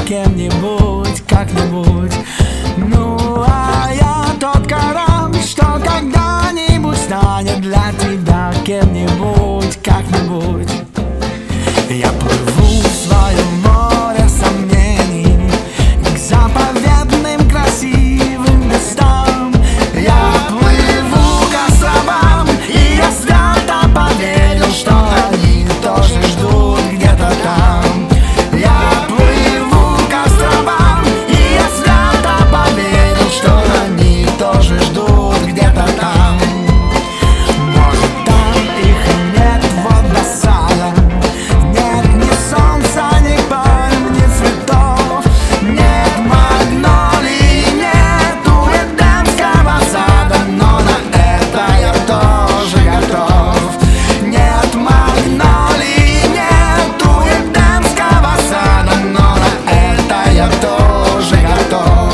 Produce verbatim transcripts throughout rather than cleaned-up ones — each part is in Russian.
кем-нибудь, как-нибудь. Ну, а я тот корабль, что когда-нибудь станет для тебя кем-нибудь, как-нибудь. Я плыву в своем море сомнений к заповедным красивым местам. Я плыву к островам, и я свято поверил, что они тоже ждут где-то там. Я плыву к островам, и я свято поверил, что они тоже ждут где-то там. Может, там их и нет, вот досада. Нет ни солнца, ни пальм, ни цветов. Нет магнолий, нету эдемского сада, но на это я тоже готов. Нет магнолий, нету эдемского сада, но на это я тоже готов.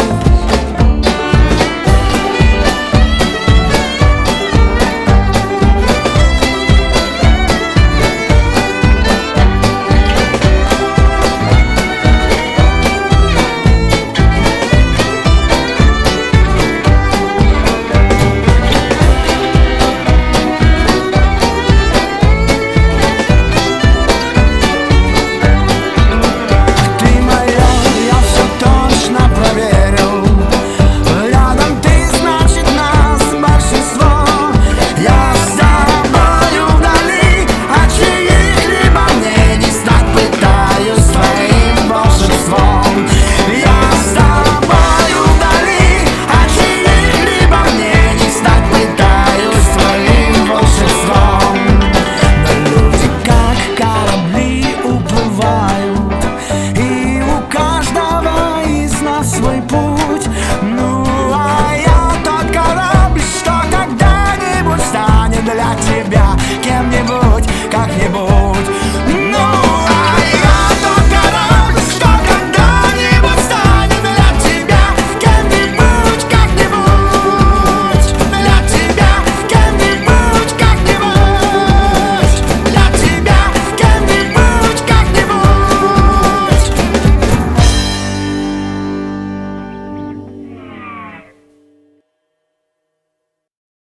Ты моя, я все точно проверил. Рядом ты, значит, нас большинство. Я с тобою вдали, от чьих-либо мнений стать пытаюсь своим волшебством. Я с тобою вдали, от чьих-либо мнений стать пытаюсь своим волшебством. Но люди как корабли уплывают, и у каждого из нас свой путь. Ну, а я тот корабль, что когда-нибудь станет для тебя кем-нибудь, как-нибудь.